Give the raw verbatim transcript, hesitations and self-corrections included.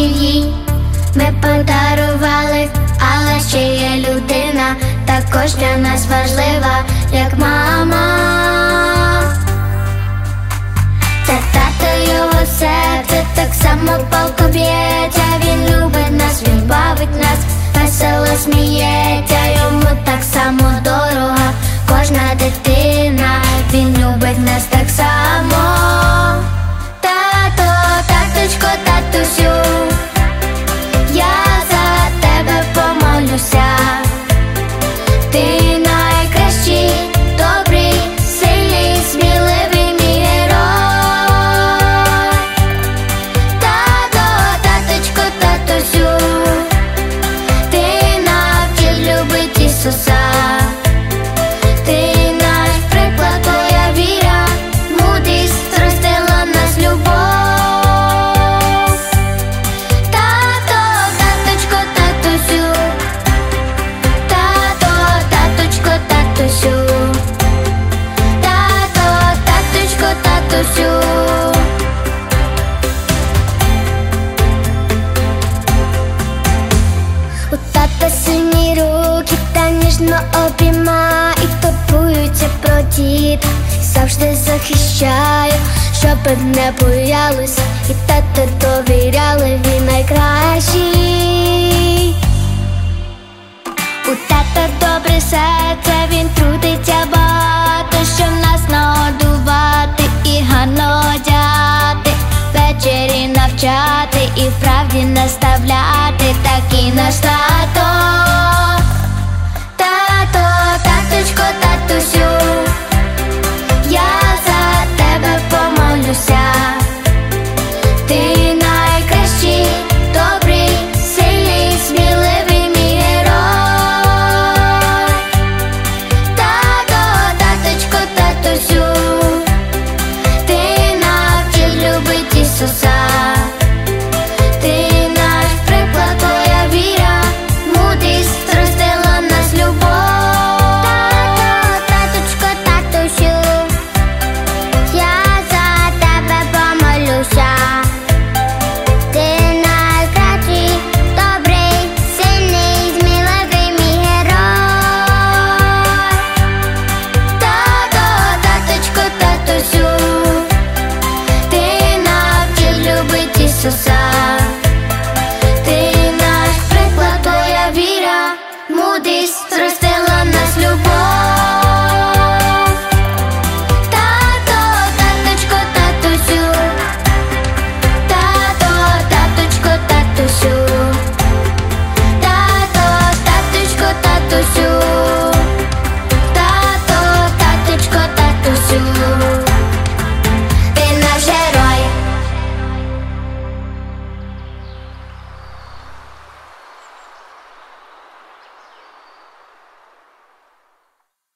їй ми подарували, але ще є людина, також для нас важлива, як мама. Це тато, його серце так само палко б'ється. Він любить нас, він бавить нас, весело сміється. Йому так само дорога кожна дитина, він любить нас так само. Тато, таточко, татусю, я за тебе помолюся. Ти найкращий, добрий, сильний, сміливий мій герой. Тато, таточко, татусю, ти навчив любить Ісуса. Ти наш приклад, твоя віра, мудрість зростила нас любов. Тато, таточко, татусю, тато, таточко, татусю, тато, таточко, татусю. У тата сильні руки та ніжно обіймає і турбується про діда, завжди захищає, щоб не боялись, і тато довіряли, він найкращий. У тата добре серце, він трудиться багато, щоб нас нагодувати і гарно одягати, ввечері навчати і вправді наставляти.